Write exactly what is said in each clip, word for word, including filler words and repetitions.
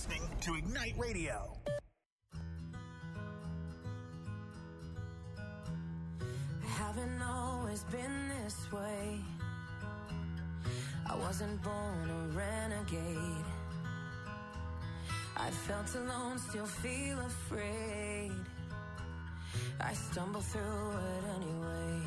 listening to Ignite Radio. Haven't always been this way. I wasn't born a renegade. I felt alone, still feel afraid. I stumble through it anyway.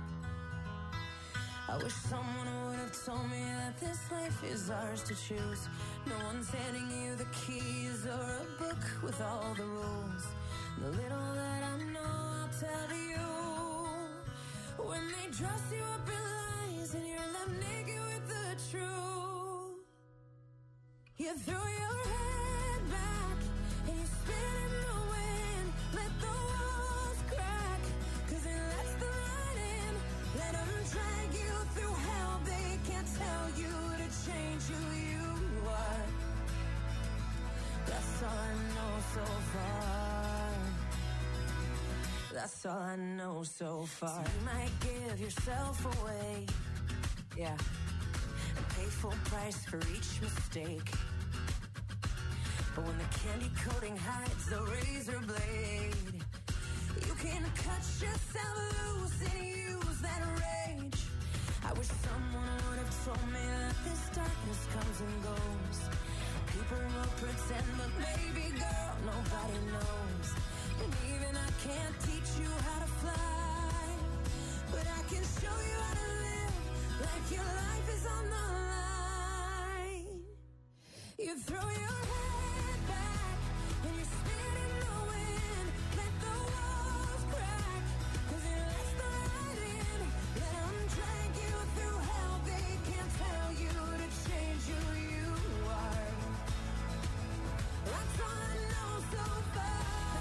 I wish someone would have told me that this life is ours to choose. No one's handing you the keys or a book with all the rules. The little that I know, I'll tell you. When they dress you up in lies and you're left naked with the truth, you throw your head back and you spin in the wind. Let the walls crack, cause it lets the light in. Let them drag you through hell. They can't tell you to change who you are. That's all I know so far. That's all I know so far. So you might give yourself away, yeah, and pay full price for each mistake. But when the candy coating hides the razor blade, you can cut yourself loose and use that rage. I wish someone would have told me that this darkness comes and goes. People will pretend, but baby girl, nobody knows. And even I can't teach you how to fly, but I can show you how to live like your life is on the line. You throw your head back and you spin in the wind. Let the walls crack, cause it lets the light in. Let them drag you through hell. They can't tell you to change who you are. That's all I know so far.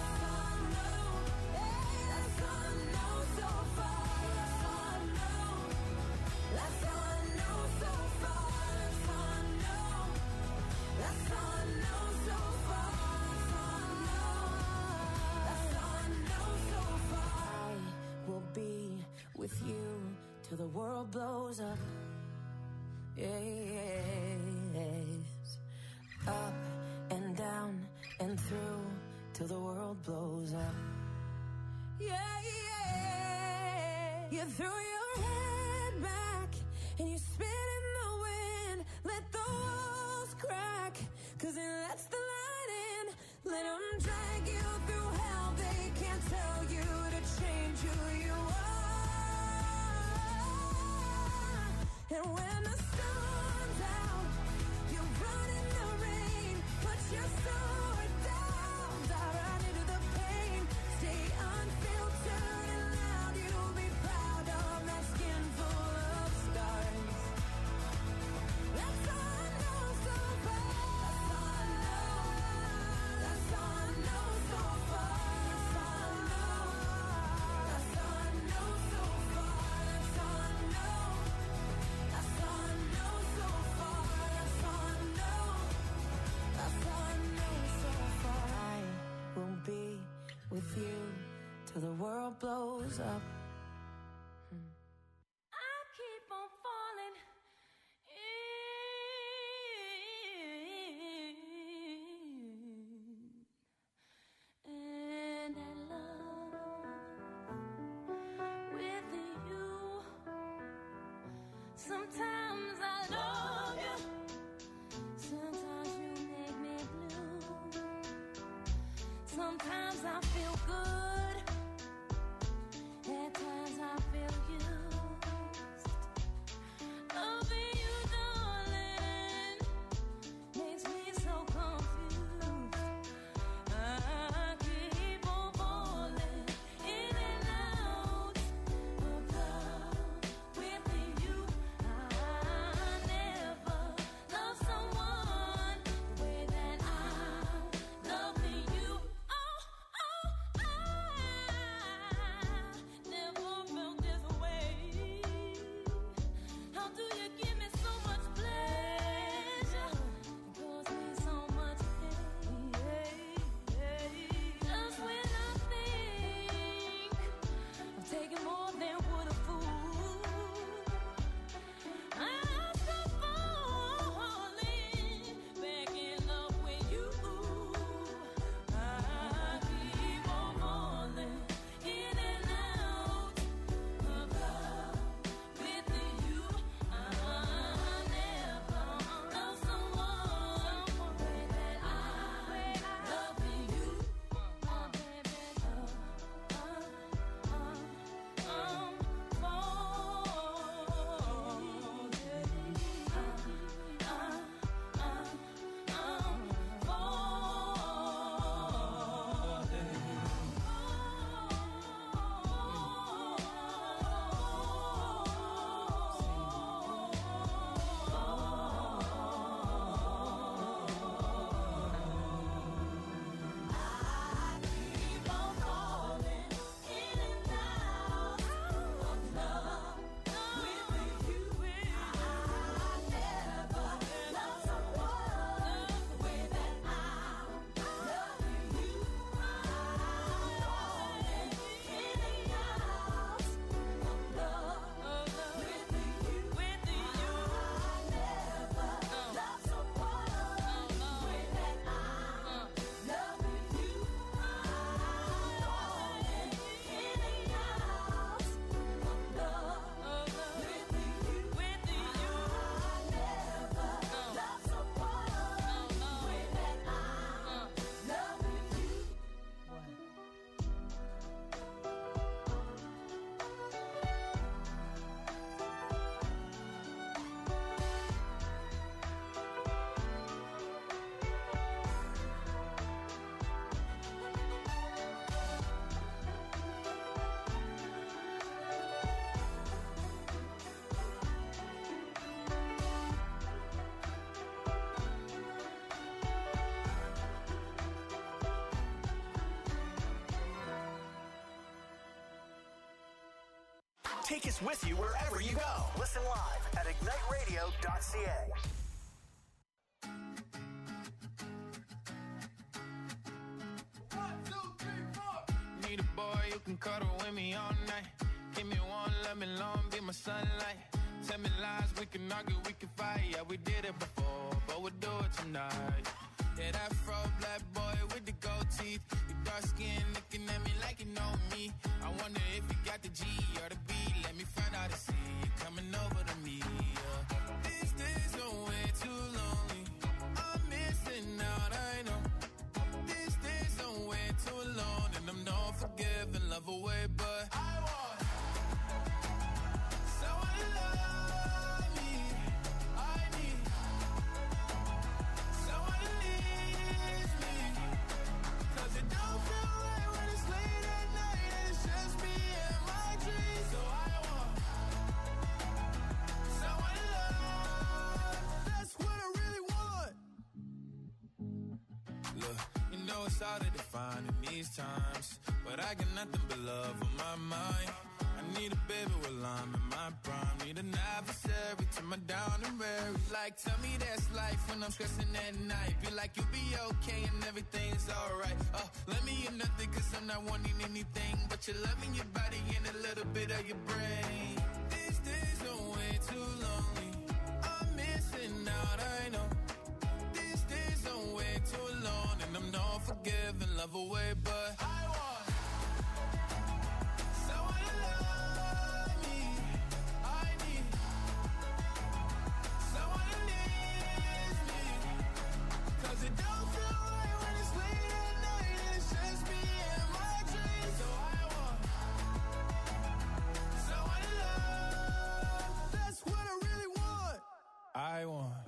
With you till the world blows up. Yes. Up and down and through till the world blows up. Yeah, yeah. You threw your head back and you spin in the wind. Let the walls crack, cause it lets the light in. Let them drag you through hell. They can't tell you to change who you are. And when the sun's out, you run in the rain. Put your sword down, dive right into the pain. Stay unfiltered and loud. You'll be proud of that skin full of scars. That's all I know so far. That's all I know. That's all I know so far. That's all I know. That's all I know so far. That's all I know. That's all I know so far. That's all I know. That's all I know so far. I will be with you till the world blows up. I keep on falling in, and I love with you. Sometimes I love you, sometimes you make me blue. Sometimes I feel good, at times I feel used. Loving you, darling, makes me so confused. I keep on falling in and out of love with you. I never loved someone the way that I'm loving you. Oh, Take us with you wherever you go. Listen live at ignite radio dot c a. Need a boy you can cuddle with me all night. Give me one, let me long, be my sunlight. Tell me lies, we can argue, we can fight. Yeah, we did it before, but we'll do it tonight. Yeah, that fro black boy with the gold teeth. Your dark skin looking at me like you know me. I wonder if you got the G or the B. Let me find out and see you coming over to me. Yeah. These days are way too lonely. I'm missing out, I know. These days are way too long, and I'm not forgiving, love away, but I want someone to love me. I need someone to leave me. Cause it don't feel right when it's late at night and it's just me and my dreams. So I want someone to love. That's what I really want. Look, you know it's hard to define in these times, but I got nothing but love on my mind. I need a baby while I'm in my prime. Need an adversary to my down and weary. Like, tell me that's life when I'm stressing at night. Be like, you'll be okay and everything's alright. Uh, let me in nothing cause I'm not wanting anything but your love in your body and a little bit of your brain. These days are way too lonely. I'm missing out, I know. These days are way too long, and I'm not forgiving, love away, but I want someone to love me. I need someone to leave me. Cause it don't feel right when it's late at night and it's just me and my dreams. So I want someone to love. That's what I really want. I want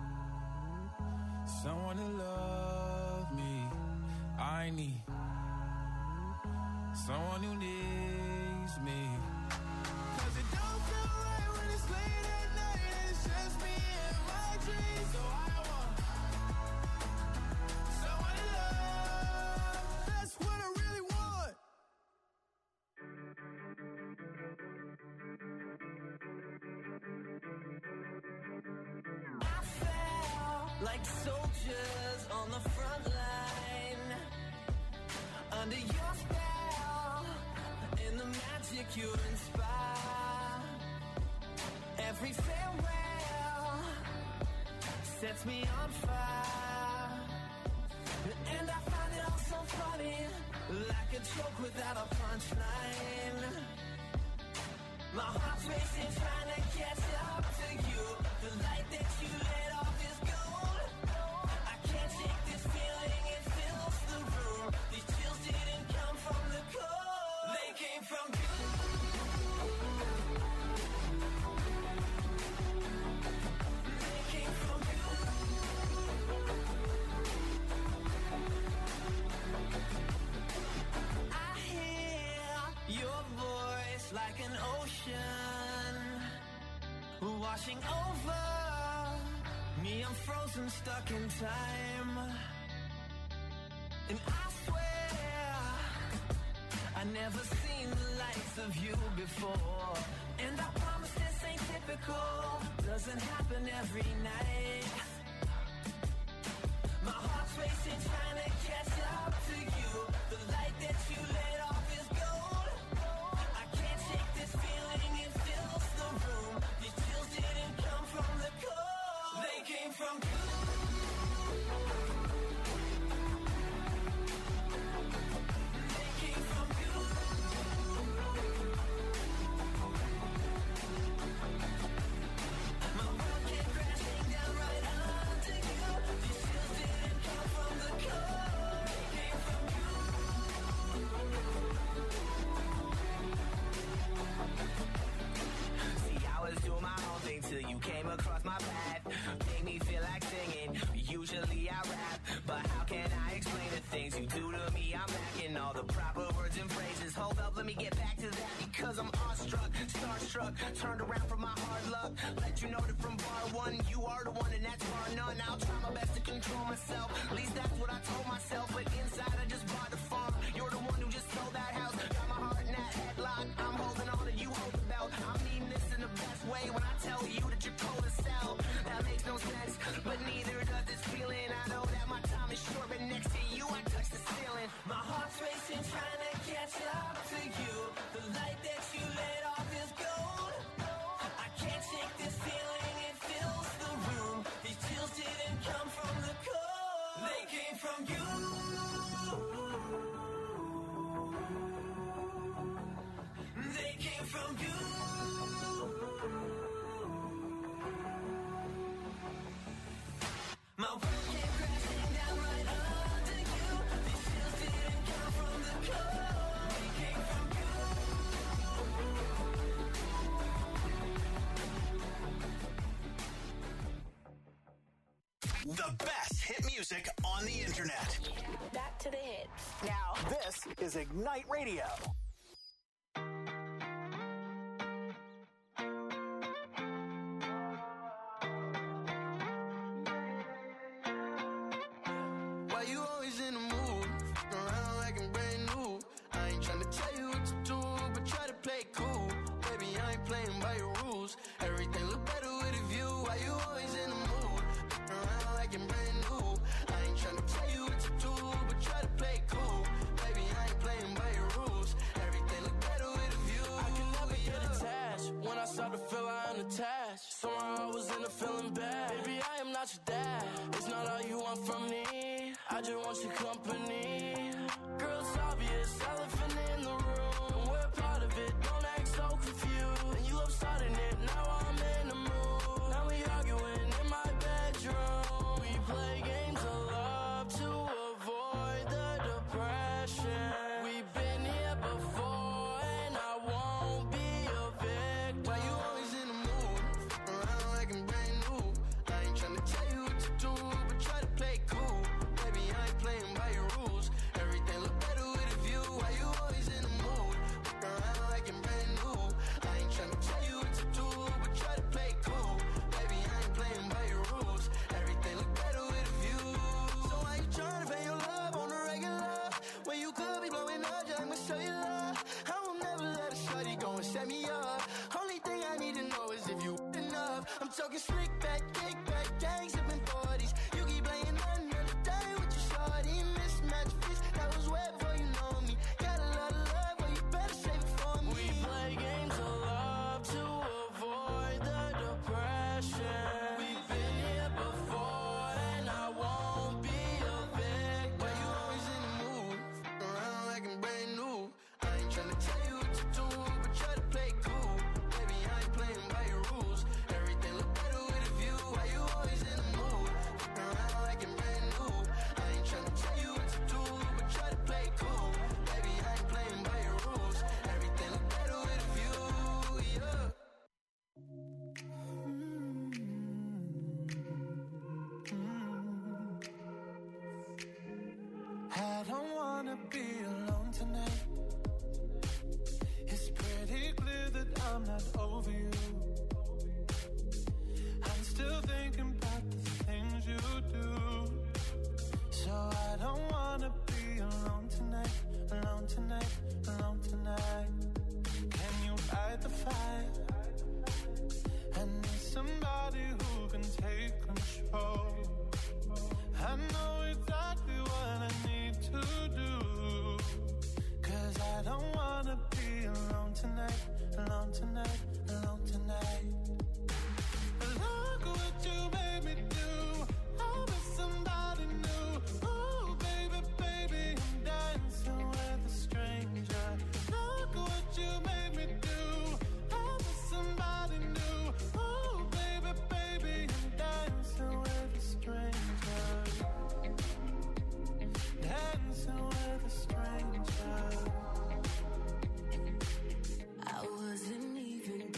someone to love me. I need someone who needs me. Cause it don't feel right when it's late at night and it's just me and my dreams. So I want someone to love. That's what I really want. I felt like soldiers on the front line, under your spell, in the magic you inspire. Every farewell sets me on fire, and I find it all so funny, like a joke without a punchline. My heart's racing, trying to catch up to you. The light that you let off is gold. I can't shake this feeling, it fills the room. These chills didn't come from the cold, they came from you. They came from you. I hear your voice like an ocean washing over me. I'm frozen, stuck in time, and I swear I never seen the likes of you before. And I promise this ain't typical, doesn't happen every night. My heart's racing, trying to catch up to you. The light that you let off is gold. I can't shake this feeling, it fills the room. These chills didn't come from the cold, they came from you. They came from you. My world came crashing down right under you. These chills didn't come from the cold, they came from you. See, I was doing my own thing till you came across my path. Made me feel like singing. Usually I rap, but how can I explain the things you do to me? I'm lacking all the proper words and phrases. Hold up, let me get back to that because I'm awestruck, starstruck, turned around from my hard luck. Let you know that from bar one, you are the one and that's bar none. I'll try my best to control myself. At least that's what I told myself. But inside I just bought the farm. You're the one who just sold that house. Got my heart in that headlock. I'm holding on and you hold the belt. hell. I mean this in the best way when I tell you that you're cold as hell. That makes no sense, but neither does this feeling. I know that my time is short, but next to you I touch the ceiling. My heart's racing, trying to catch up to you. The light that you let off is gold. I can't shake this feeling, it fills the room. These chills didn't come from the cold, they came from you. They came from you. My world came crashing down right under you. These chills didn't come from the cold, they came from you. The best hit music on the internet. Back to the hits. Now, this is Ignite Radio. Why you always in the mood? Around like I'm brand new. I ain't tryna tell you what to do, but try to play it cool. Baby, I ain't playing by your rules. Everything look better with a view. Why you always in the mood? Around like I'm brand new. I ain't tryna tell you what to do, but try to play it cool. Baby, I ain't playing by your rules. Everything look better with a view. I can never get attached. When I start to feel I'm attached, somehow I was in a feeling bad. Baby, I am not your dad. It's not all you want from me. I just want your company. Girl, it's obvious, elephant in the room, and we're part of it. Don't act so confused. And you love starting it, now I'm in the mood. Now we arguing in my bedroom. We play games of love to avoid the depression. We've been here before, and I won't be a victim. Why you always in the mood? Around like I'm brand new. I ain't tryna tell you what to do, but try to play it cool. Baby, I ain't playing by your rules. Everything look better with a view. Why you always in the mood? Around like I'm brand new. I ain't tryna tell you what to do, but try to play it cool. Baby, I ain't playing by your rules. Everything look better with a view. So why you tryna pay your love on the regular? When you could be blowing up just like cellular. I will never let a shawty go and set me up. Only thing I need to know is if you enough. I'm talking slick back, kick back, gang sipping forties. You keep playing another day with your shawty. Mismatch fist, that was way before you know me. Got a lot of love, but you better save it for me. We play games of love to avoid the depression. We've been here before, and I won't be a victim. Why you always in the mood? Around like I'm brand new. I ain't tryna tell you what to do, but try to play it cool. Baby, I ain't playing by your rules. Everything look better with a view. Why you always in the mood? Around like I'm brand new. I ain't tryna tell you what to do, but try to play it cool. Baby, I ain't playing by your rules. Everything look better with a view, yeah. I don't wanna be alone tonight. It's pretty clear that I'm not over you. I'm still thinking about the things you do. So I don't wanna be alone tonight, alone tonight, alone tonight. Can you fight the fire? I need somebody who can take control. I know exactly what I need to do. Cause I don't wanna be alone tonight, alone tonight, alone tonight. Look what you made me do. I was somebody new. Ooh, baby, baby, I'm dancing with a stranger. Look what you made me do. I was somebody new. Ooh, baby, baby, I'm dancing with a stranger. Dancing with a stranger. I wasn't even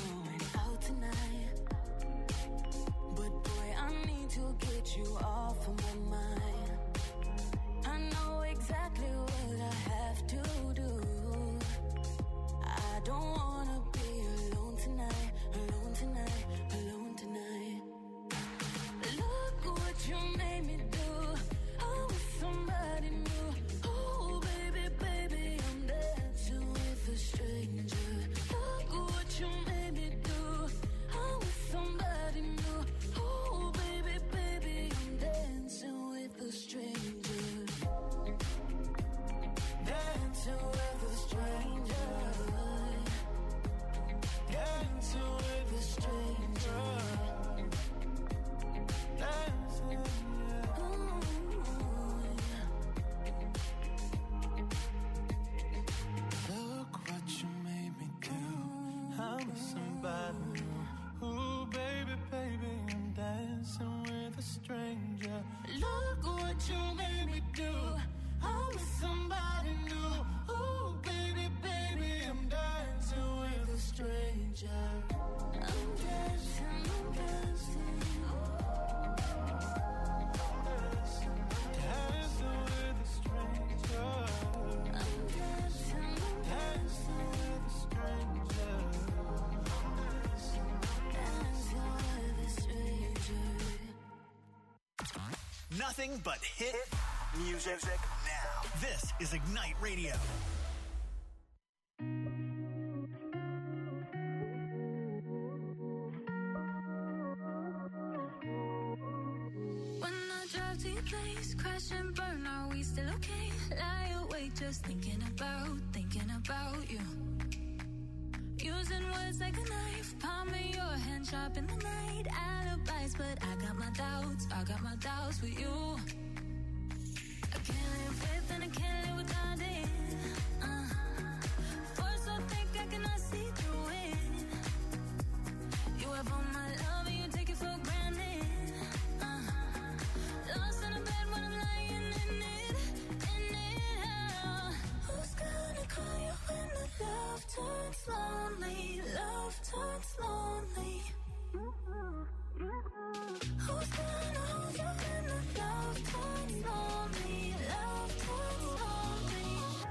Nothing but hit music now. This is Ignite Radio. Place, crash and burn, are we still okay? Lie awake just thinking about, thinking about you. Using words like a knife, palm of your hand sharp in the night. Alibis, but I got my doubts, I got my doubts with you. I can't live with and I can't live without it. uh, Force so thick I cannot see through it. You have all my love and you take it for granted. Lost in a bed when I'm lying in it, in it. Oh. Who's gonna call you when the love turns lonely? Love turns lonely. Who's gonna hold you when the love turns lonely? Love turns lonely.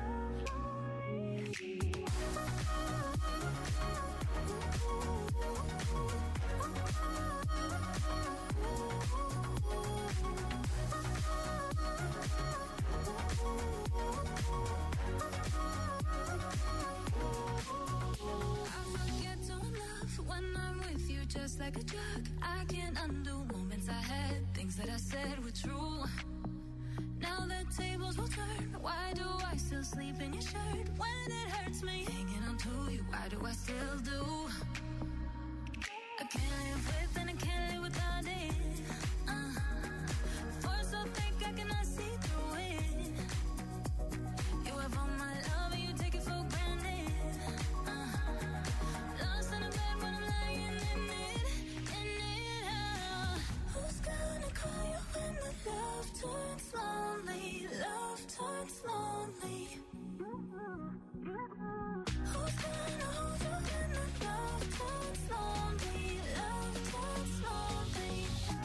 Just like a drug, I can't undo moments I had. Things that I said were true. Now the tables will turn. Why do I still sleep in your shirt? When it hurts me, hanging on to you, why do I still do? I can't live with and I can't live without it. uh, Force so thick I cannot see through it. You have all my love and you take it for granted. uh, Lost in a bed when I'm lying in it. Who's gonna call you when the love turns lonely? Love turns lonely. Who's gonna hold you when the love turns lonely? Love turns lonely.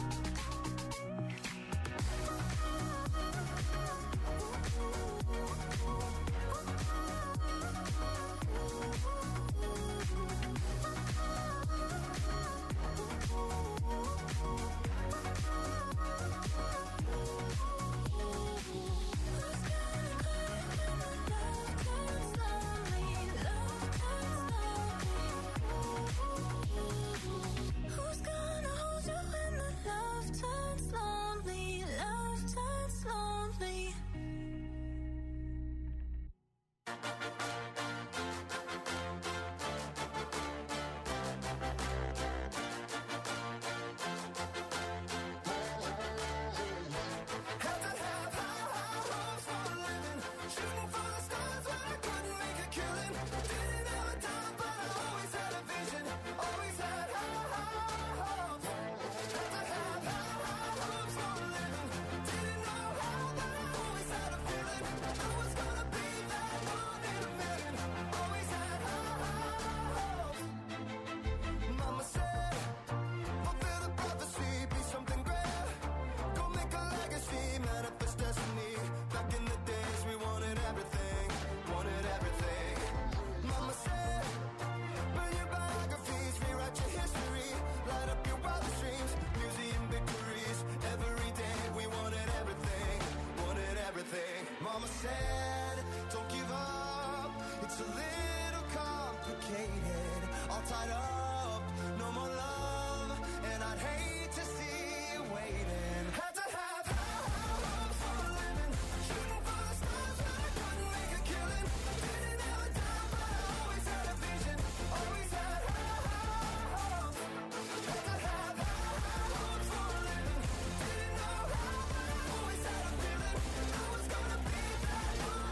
Mama said, don't give up, it's a little complicated. All tied up, no more love, and I'd hate to see you waiting. Had to have high hopes for a living, shooting for the stars, but I couldn't make a killing. Didn't have a dime, but I always had a vision, always had high hopes. Had to have high hopes for a living, didn't know how, but I always had a feeling I was gonna be that one.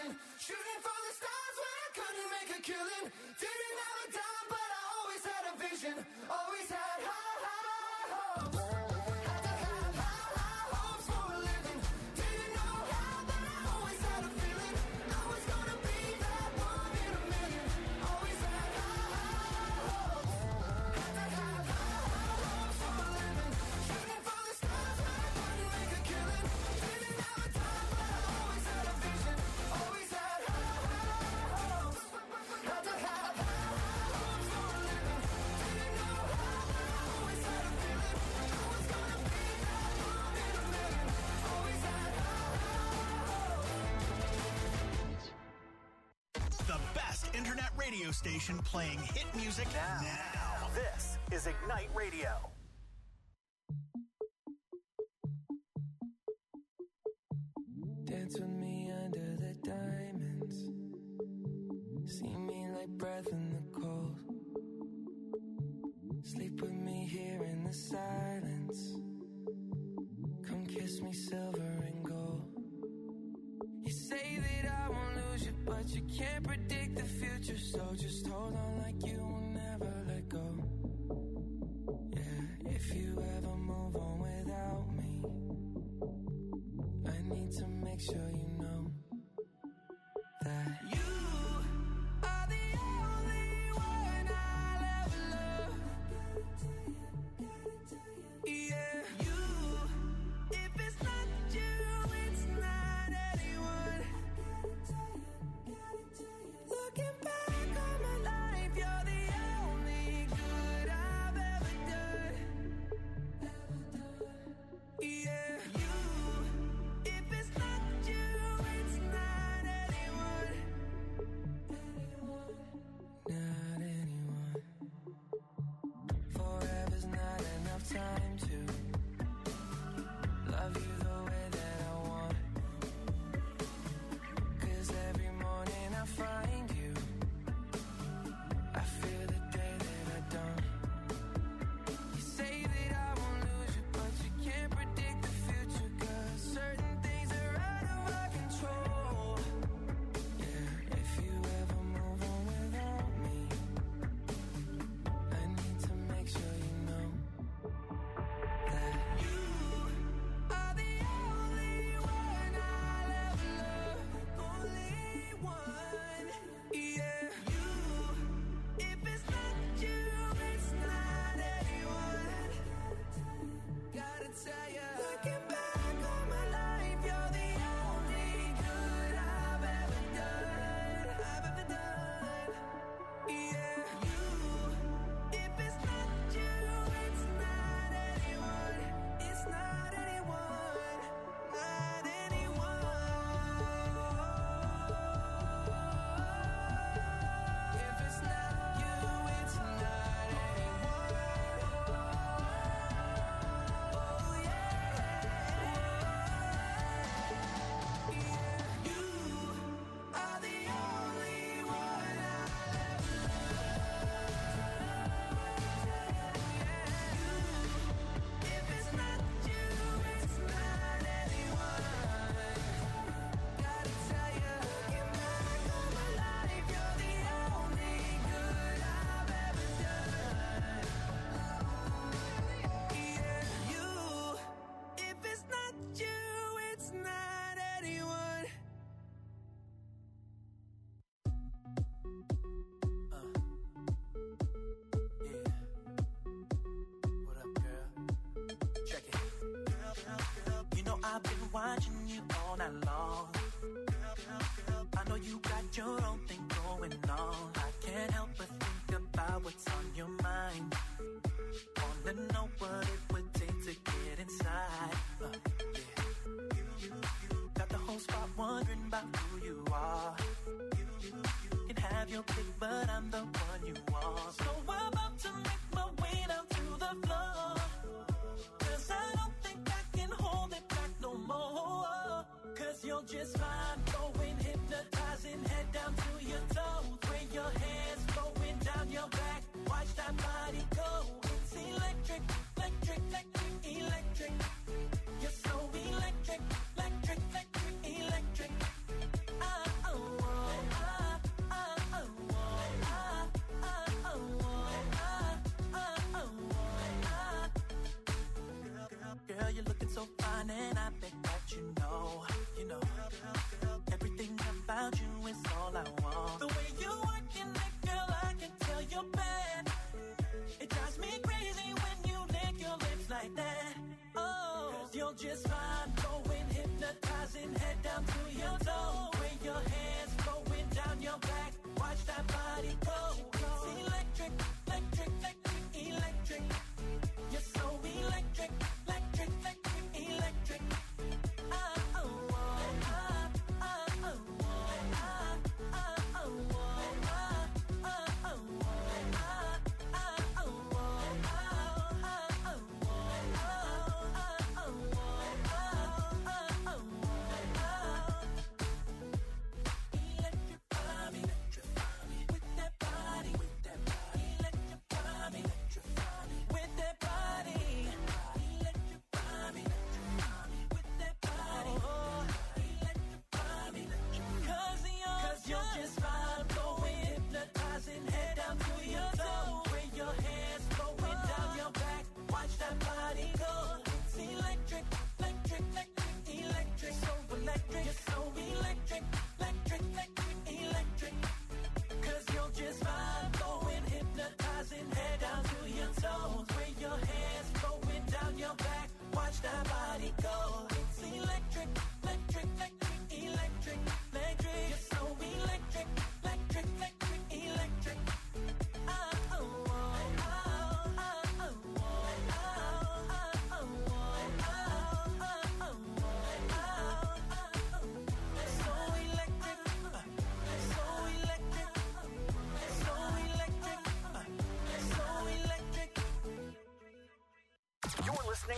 feeling. Shooting for the stars when I couldn't make a killing. Didn't have a dime, but I always had a vision. Always had high, high hopes. Had to have high, high hopes for a living. Didn't know how, but I always had a feeling. I was gonna be that one in a million. Always had high, high hopes. Had to have high, high hopes for a living. Shooting for the stars when I couldn't make a killing. Didn't have a time, but I always had a vision. Always had high, high hopes. Had to have high, high hopes for a living. Didn't know how, but I always had a feeling. I was gonna be that one in a million. Always had high, high hopes. The best internet radio station playing hit music now. now. This is Ignite Radio. Dance with me under the diamonds. See me like breath in the cold. Sleep with me here in the silence. Come kiss me silver and gold. You say that I won't lose you, but you can't predict the future. So just hold on like you will never let go. Yeah, if you ever move on without me, I need to make sure you know that you are the only one I'll ever love. Yeah, you. If it's not you, it's not anyone. Looking back on my life, you're the only good I've ever done. Yeah, you. If it's not you, it's not anyone. Not anyone. Forever's not enough time to love you the way that I want. 'Cause every morning I find you, I fear the day that I don't. You say that I won't lose you, but you can't predict the future. 'Cause certain things are out of our control. Yeah, if you ever move on without me, I need to make sure you know that you are the only one I'll ever love. Only one. Yeah, you. If it's not you, it's not anyone. Gotta tell ya, looking back on my life, you're the only good I've ever done. I've ever done. Yeah, you. If it's not you, it's not anyone. It's not anyone. Not anyone. If it's not you, it's not anyone. Oh yeah. Yeah, you are the only one I'll ever love. If it's not you, it's not anyone. Gotta tell ya, looking back on my life, you're the only good I've ever done. Yeah, you. If it's not you, it's not anyone. Yeah. What up, girl? Check it. You know I've been watching you all night long. I know you got your own thing going on. I can't help but think about what's on your mind. Wanna know what it would take to get inside. Uh, yeah. Got the whole spot wondering about who you are. Can have your pick, but I'm the one you want. So I'm about to make my way down to the floor. 'Cause I don't think I can hold it back no more. 'Cause you're just fine, going hypnotizing, head down to your toes. Bring your hands flowing down your back, watch that body go. It's electric, electric, electric, electric. You're so electric, electric, electric, electric. Oh, oh,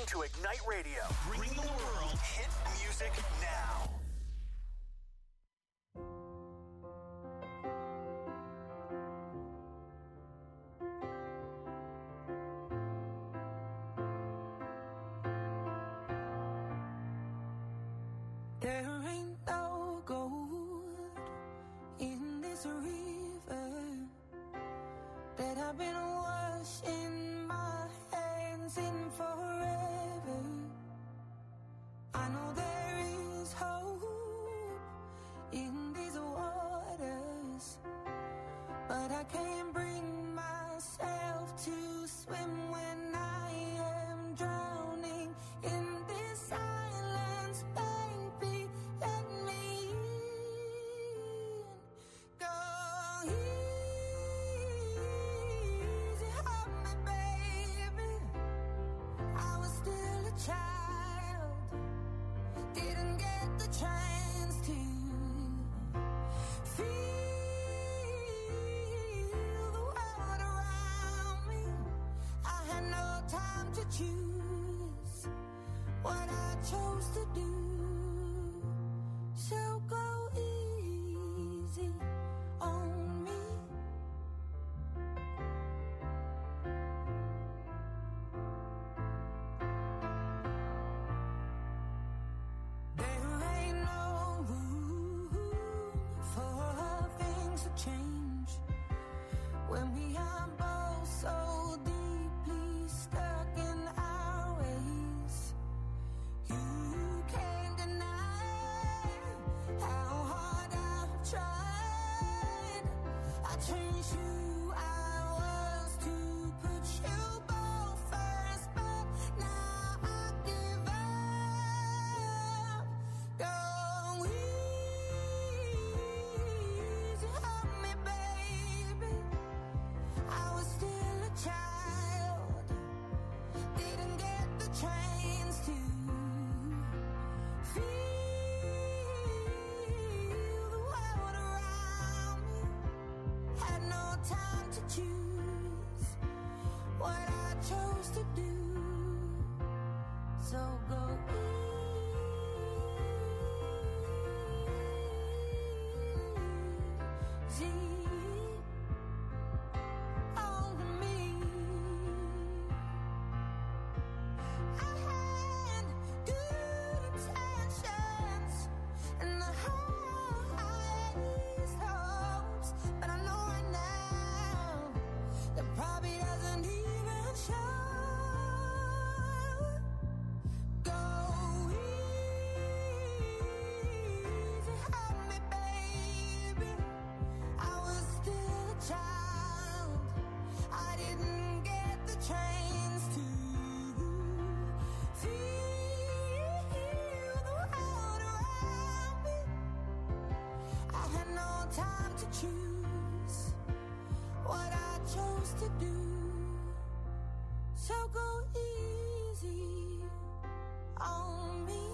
listening to Ignite Radio. Bring the world hit music now. There ain't no gold in this river that I've been washing my hands in forever. I know there is hope in these waters, but I can't bring myself to swim when I am drowning in this silence. Baby, let me in. Go easy on me, baby. I was still a child, didn't get the chance to feel the world around me. I had no time to choose what I chose to do. So go easy on me. There ain't no room for things to change when we are both so deeply stuck in our ways. You can't deny how hard I've tried. I changed who I was to put you both first, but now I give up. Go easy on me, baby. I was still a child, didn't get the chance to feel the world around me. Had no time to choose what I chose to do. So go easy on me. I had good intentions and the highest hopes, but I know right now that probably doesn't even show. Go easy on me, baby. I was still a child, I didn't get the chance to feel the world around me. I had no time to choose what I chose to do. So go easy on me.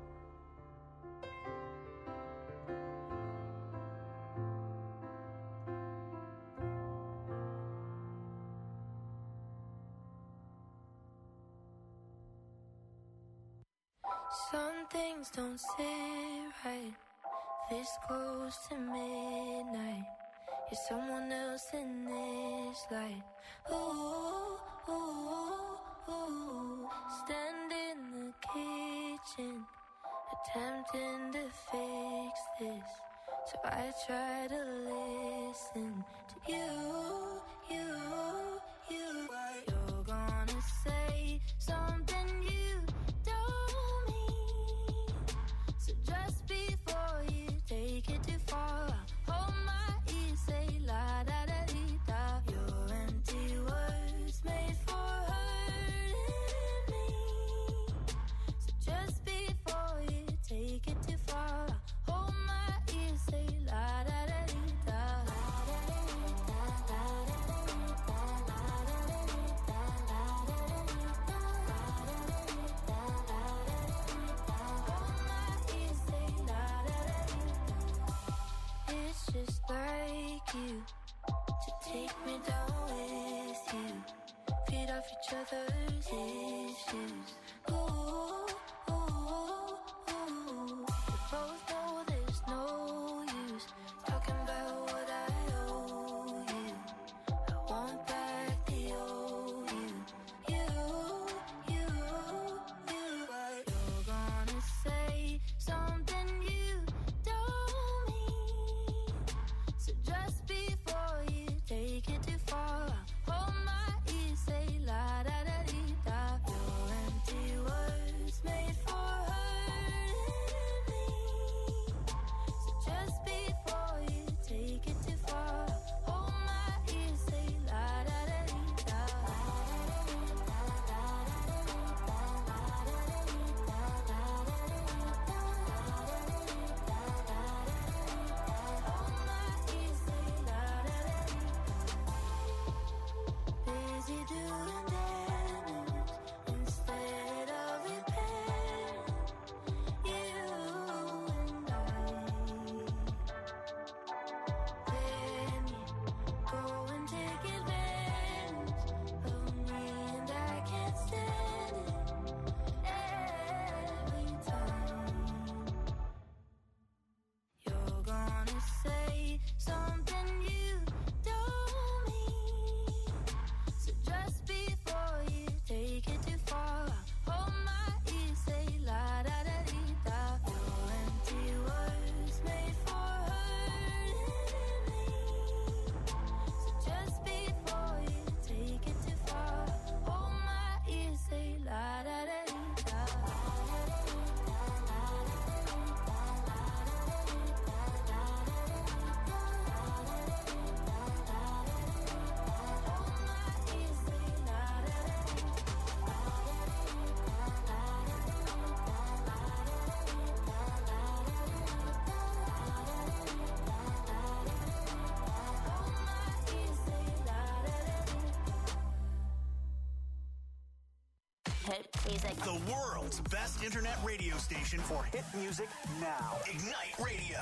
Some things don't sit right this close to midnight. You're someone else in this light. Ooh, ooh, ooh. Stand in the kitchen, attempting to fix this. So I try to listen to you, you, you. You're gonna say something you don't mean. So just before you take it too far, hold my ear, say la da da dee da. Your empty words made for hurting me. So just before you take it too far, hold my ear, say la da da dee da. It's just like you to take me down with you, feed off each other's issues. both know there's no use talking about what I owe you. I want back the old you, you, you, you. But you're gonna say something you don't mean. So just before you take it too far, hold my ears, say la da da dee da. Your empty words made for hurting me. So just before you take it too far, hold my ears, say la da da dee da. Hold my ears, say la da da dee. Busy doing damage instead of repairing. You and I. Then you go and take advantage of me, and I can't stand it every time. You're gonna say something you don't mean. So just before you take it too far, hold my ears, say la da da dee da. Your empty words made for hurting me. So just before you take it too far, hold my ears, say la da da dee da. Hold my ears, say la da da dee. Hold my ears, say la da da dee. Hit music. The world's best internet radio station for hit music now. Ignite Radio.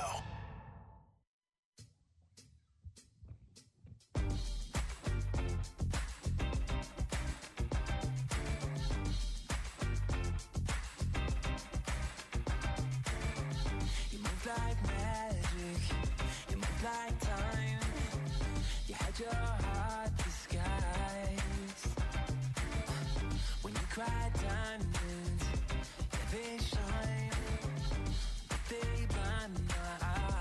You move like magic, you move like time. You had your heart disguised. When you cry diamonds, yeah, they shine, but they blind my eyes.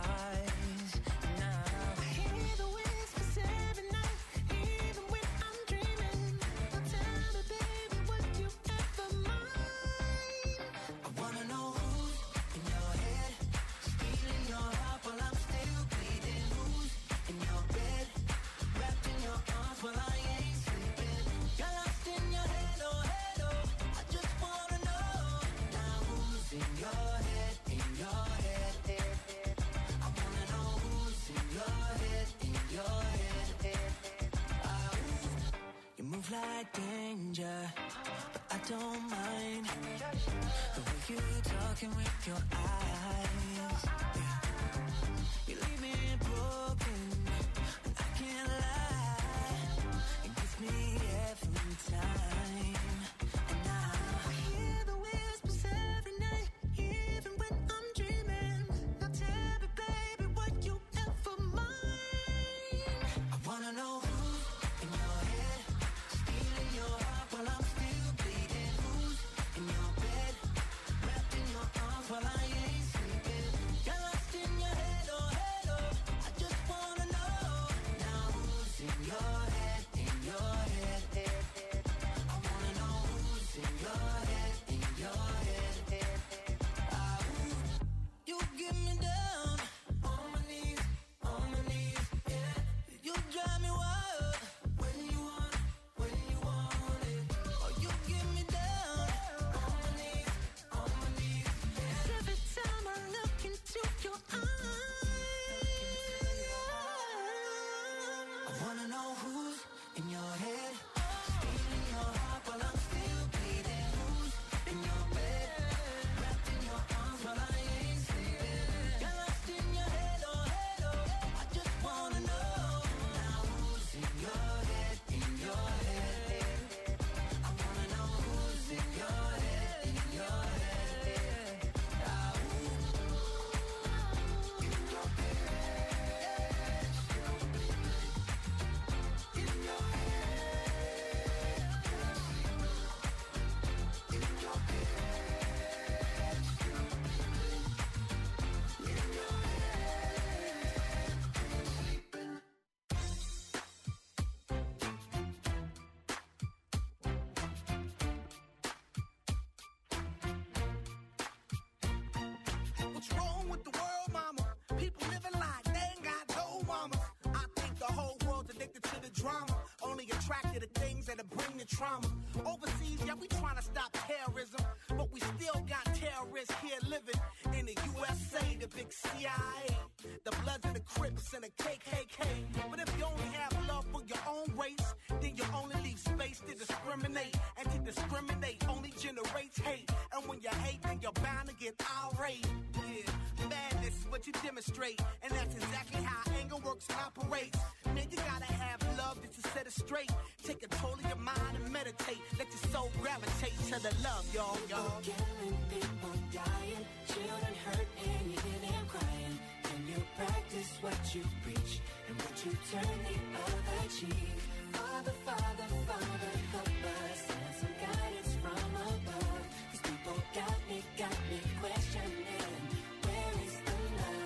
trauma. Overseas, yeah, we trying to stop terrorism, but we still got terrorists here living in the U S A, the big C I A, the Bloods and the Crips and the K K K. But if you only have love for your own race, then you only leave space to discriminate, and to discriminate only generates hate. And when you hate, then you're bound to get irate. Yeah, madness is what you demonstrate, and that's exactly how anger works and operates. Man, you gotta have love just to set it straight. Take control of your mind and meditate. Let your soul gravitate to the love, y'all, y'all. People killing, people dying, children hurt and you hear them crying. Can you practice what you preach and what you turn the other cheek? Father, Father, Father, help us. Send some guidance from above. These people got me, got me questioning. Where is the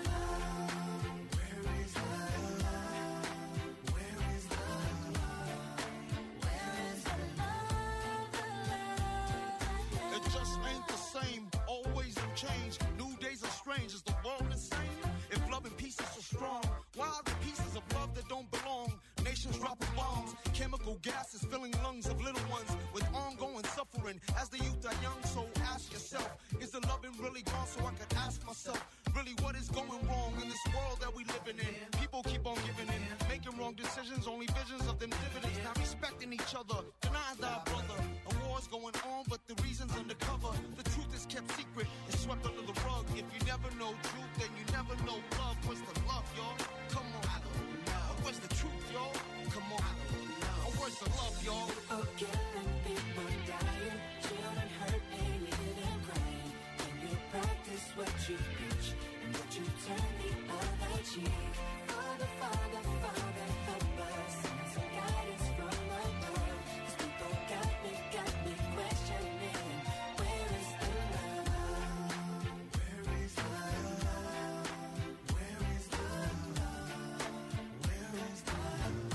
love? Where is the love? Where is the love? Where is the love? The love? It just ain't the same. Always in change. New days are strange. Is the world insane? If love and peace is so strong, why are the pieces of love that don't belong? Nations dropping bombs, chemical gases filling lungs of little ones with ongoing suffering. As the youth are young, so ask yourself, is the loving really gone? So I could ask myself, really what is going wrong in this world that we living in? People keep on giving in, making wrong decisions, only visions of them dividends. Not respecting each other, denying thy brother. A war's going on, but the reason's undercover. The truth is kept secret, it's swept under the rug. If you never know truth, then you never know love. What's the love, y'all? Come on. I don't know. Where's the truth, y'all? Come on. I don't know. Oh, where's the love, y'all? People killing, people dying, children hurt and you hear them crying. Can you practice what you preach and what you turn the other cheek? Father, Father, Father, help us. Send some guidance from above. These people got me, got me questioning. Where is the love? Where is the love? Where is the love? Where is the love?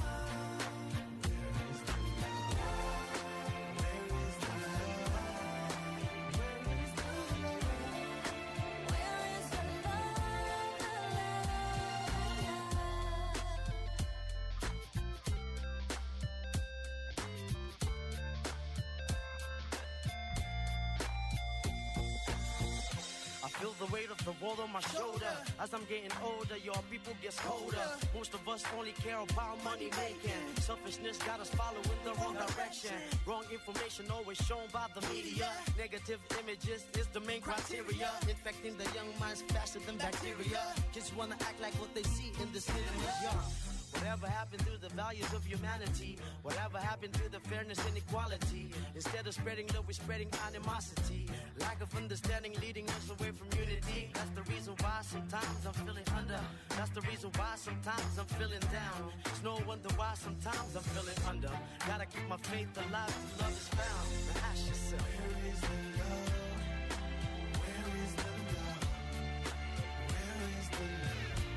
I feel the weight of the world on my shoulder. As I'm getting older, your people get colder. Most of us only care about money making. Selfishness got us following the wrong direction. Wrong information always shown by the media. Negative images is the main criteria. Infecting the young minds faster than bacteria. Kids wanna act like what they see in the media. Whatever happened to the values of humanity? Whatever happened to the fairness and equality? Instead of spreading love, we're spreading animosity. Lack of understanding leading us away from unity. That's the reason why sometimes I'm feeling under. That's the reason why sometimes I'm feeling down. It's no wonder why sometimes I'm feeling under. Gotta keep my faith alive till love is found. Now ask yourself, where is the love? Where is the love? Where is the love?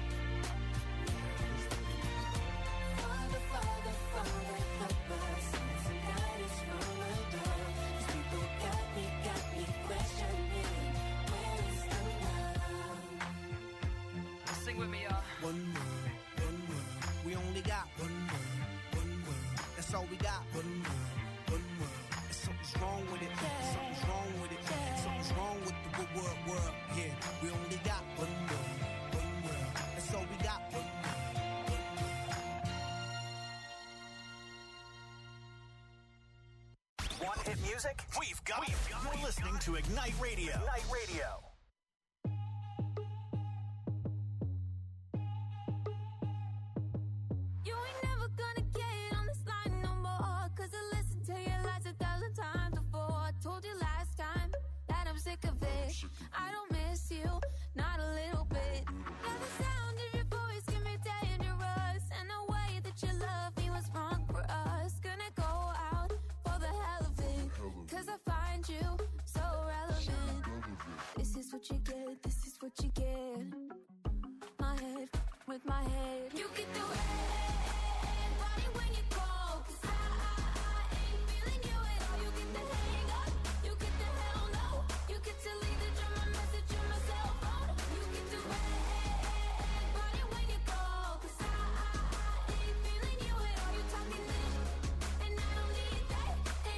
Father, Father, Father, help us. Send some guidance from above. These people got me, got me questioning. Where is the love? Sing with me, y'all. One word, one word. We only got one word, one word. That's all we got. One word, one word. And something's wrong with it. Something's wrong with it. Something's wrong with the good word, world. Yeah, we only got one word, one word. That's all we got. One word. Want hit music? We've got it. You're listening to Ignite Radio. Ignite Radio. You ain't never gonna get on this line no more. Cause I listened to your lies a thousand times before. I told you last time that I'm sick of it. I don't miss you, not a little bit. Yeah, the sound of your voice can be dangerous. And the way that you love me was wrong for us. Gonna go out for the hell of it. Cause I find you so relevant. This is what you get, this is what you get. My head with my head. You get the red body when you call. Cause I, I, I ain't feeling you at all. You get the hang up, you get the hell no. You get to leave the drama message on my cell phone. You get the red body when you call. Cause I, I, I ain't feeling you at all. You talking this, and I don't need that. And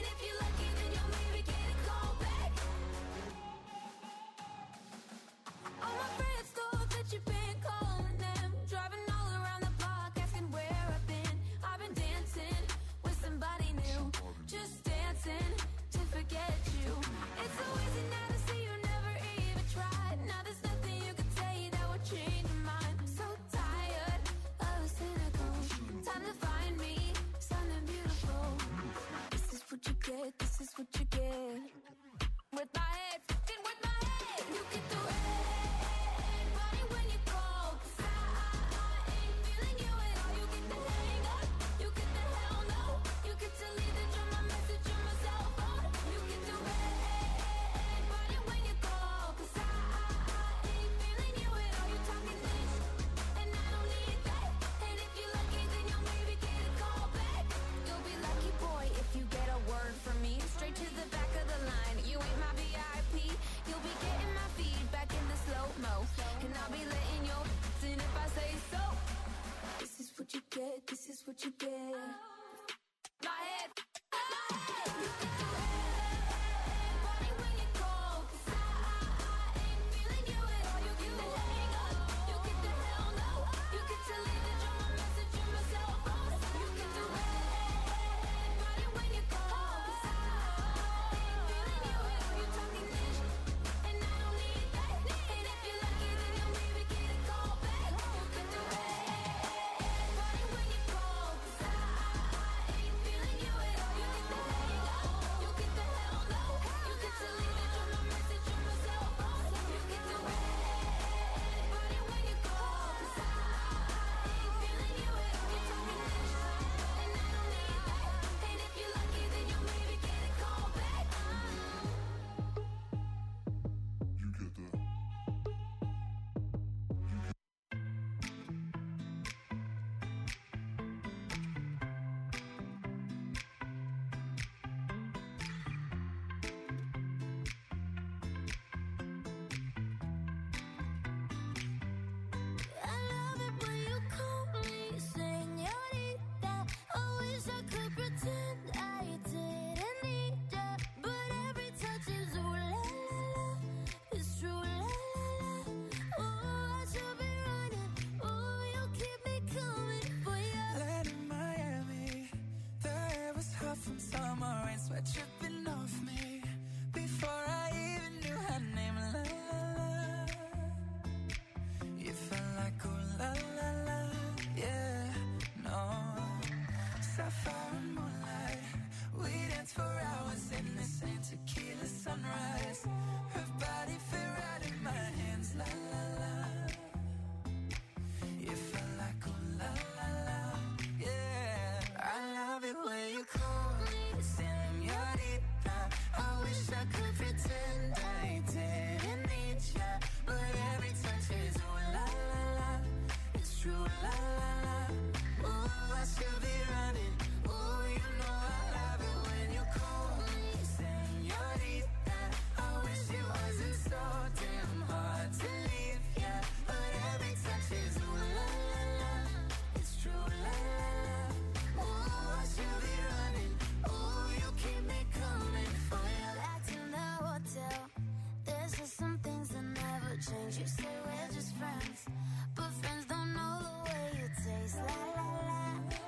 la la la. Ooh, I should be running. Ooh, you know I love it when you call me señorita. I wish it wasn't so damn hard to leave, yeah. But every touch is ooh la la la. It's true la la la. Ooh, I should be running. Ooh, you keep me coming for you. Back in the hotel, there's just some things that never change. You say we're just friends, but friends don't know the way you taste. La la la.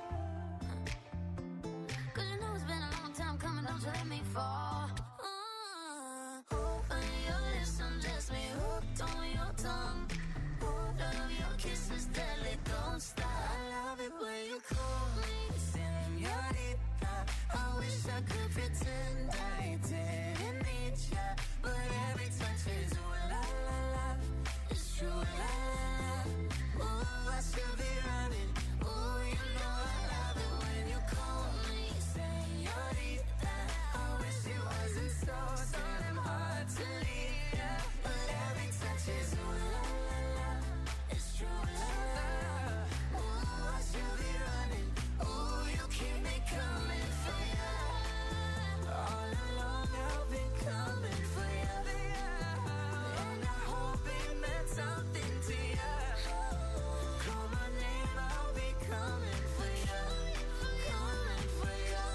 Cause you know it's been a long time coming, don't you let me fall. Uh, on your lips, undress me, hooked on your tongue. Love your kisses, deadly, don't stop. I love it when you call me señorita. I wish I could pretend I didn't need ya, but every touch is ooh la la la. It's true la la la. Ooh, I should be running. Ooh, you know I love it when you call me señorita. I wish it wasn't so damn hard to leave ya, but every touch is ooh la la la. It's true la la la. Ooh, I should be running. Ooh, you keep me coming for ya. All along I've been coming for ya, and I hope it meant something to ya. Call my name, I'll be coming for ya, coming for ya,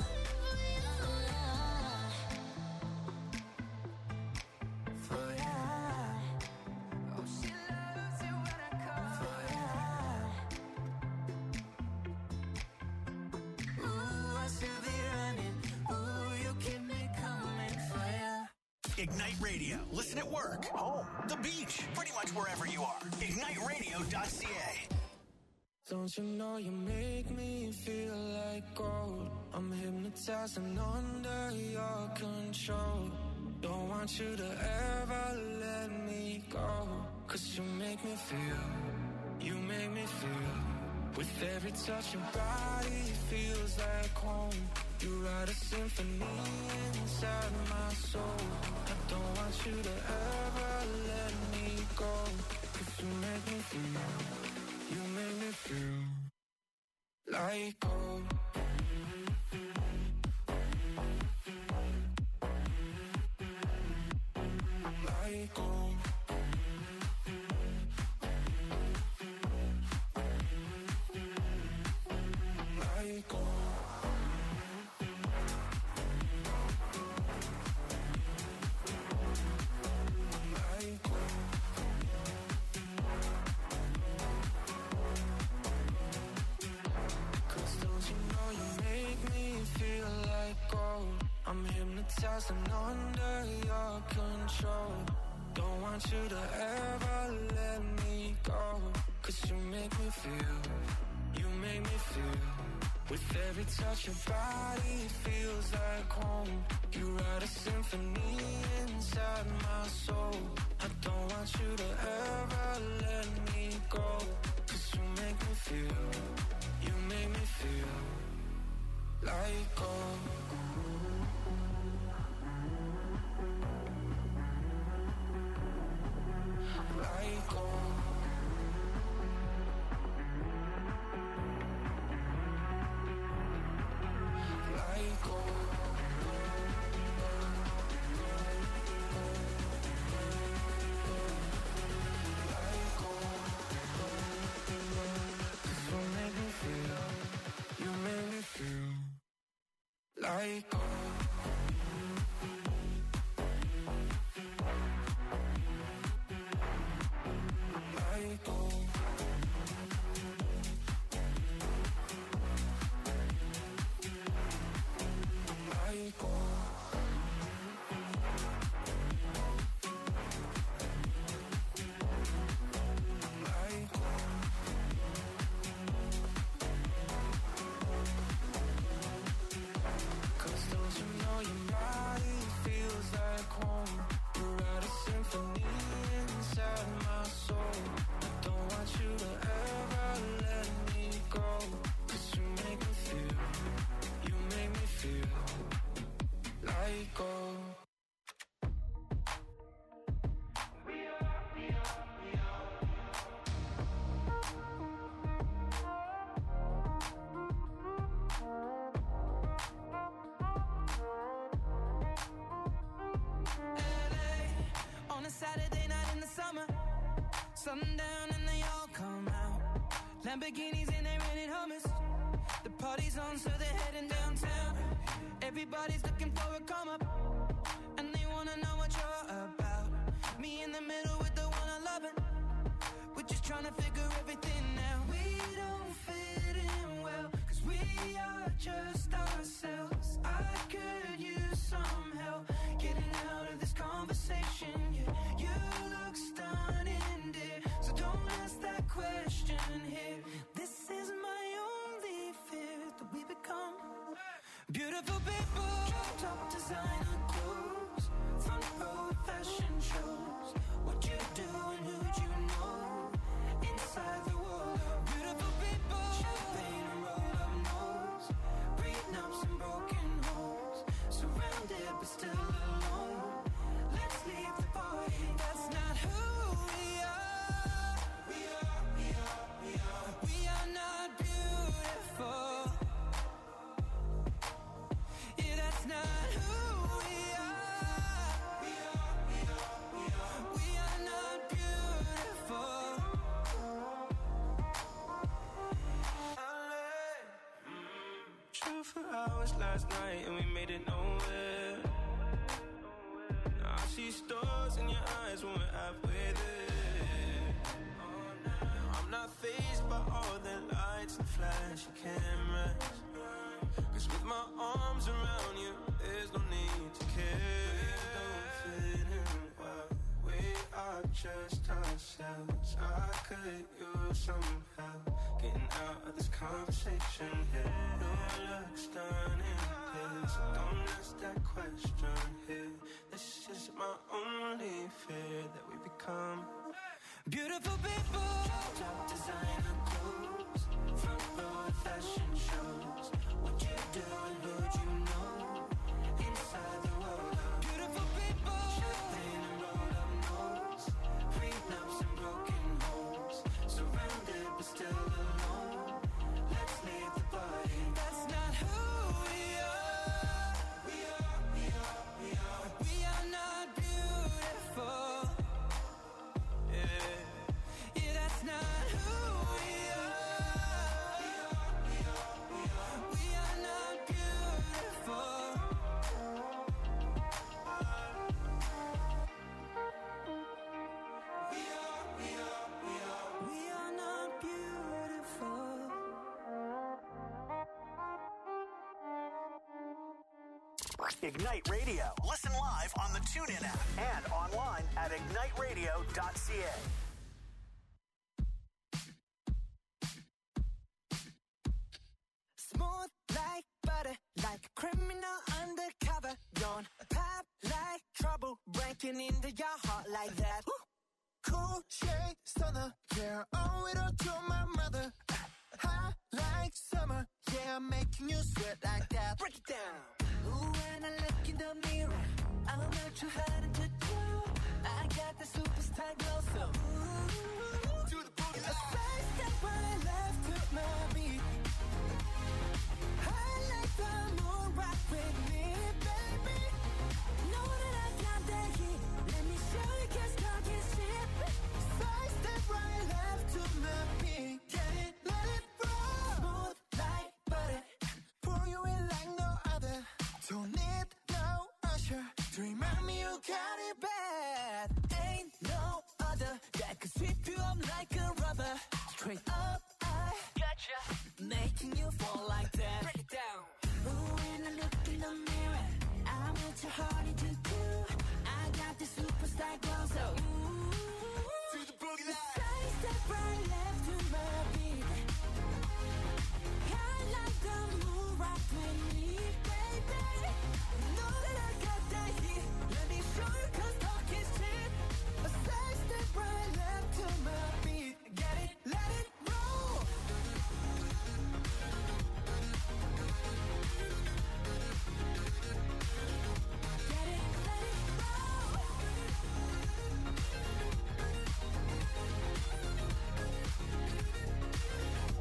for ya. Oh, she loves it when I call for ya. Ooh, I should be running. Ooh, you keep me coming for ya. Ignite Radio. Listen at work, home, the beach, pretty much wherever you are. ignite radio dot c a. Don't you know you make me feel like gold? I'm hypnotized and under your control. Don't want you to ever let me go. Cause you make me feel, you make me feel. With every touch your body feels like home. You write a symphony inside my soul. I don't want you to ever let me go. Cause you make me feel, you make me feel like gold. Like gold. Like gold. Like gold. Cause don't you know you make me feel like gold? I'm hypnotized and under your control. Don't want you to ever let me go. Cause you make me feel, you make me feel. With every touch your body feels like home. You write a symphony inside my soul. I don't want you to ever let me go. Cause you make me feel, you make me feel like gold. Like gold. Like gold. Like gold. Cause you make me feel, you make me feel like gold. Like gold. Like gold. Like gold. Cause don't Sundown and they all come out. Lamborghinis and they rented hummus. The party's on, so they're heading downtown. Everybody's looking for a come up, and they wanna know what you're about. Me in the middle with the one I love. We're just trying to figure everything out. We don't fit in well, cause we are just ourselves. I could use some help getting out of this conversation. Yeah, you look stunning, dear, so don't ask that question here. This is my only fear, that we become beautiful people. Top designer clothes, front row fashion shows. What you do and who'd you know? Inside the world of beautiful people. Champagne and roll up nose, prenups and broken homes. Surrounded but still alone. Let's leave the party. That's not who we are. We are, we are, we are. We are not beautiful. Yeah, that's not who we are. We are, we are, we are. We are not beautiful. Drove for hours last night and we made it nowhere. Now I see stars in your eyes when we're halfway there. I'm not fazed by all the lights and flashy cameras, cause with my arms around you, there's no need to care. We don't fit in well, we are just ourselves. I could use some help getting out of this conversation here. You look stunning, please, so don't ask that question here. This is my only fear, that we become beautiful people. Top designer clothes, front row fashion shows. What you do and who'd you know? Inside the world of beautiful people. Champagne and roll up nose, prenups and broken homes. Surrounded but still alone. Let's leave the party. That's not who we are. We are, we are, we are. We are not beautiful. Yeah, yeah, that's not who we are. We are, we are, we are. We are not beautiful. We are, we are, we are. We are not beautiful. Ignite Radio. Listen live on the TuneIn app and online at ignite radio dot c a. Smooth like butter, like a criminal undercover. Don't pop like trouble, breaking into your heart like that. Cool shade stunner, yeah, owe it all to my mother. Hot like summer, yeah, I'm making you sweat like that. Break it down. Ooh, when I look in the mirror, I'm not too hard to do. I got the superstar glow, so ooh, Do the boogie. a side step right left to my beat. I like the moon rock with me, baby. Know that I got that heat. Let me show you, cause talking shit. Side step right left to my beat. Get it, let it roll. Smooth like butter. Pour you in like no other. Don't need no usher to remind me you got it bad. Ain't no other that could sweep you up like a rubber. Straight up, I gotcha, making you fall like that. Break it down. Ooh, when I look in the mirror, I'm not too hard to do. I got the superstar glow, so ooh, Do the boogie line. side step right left.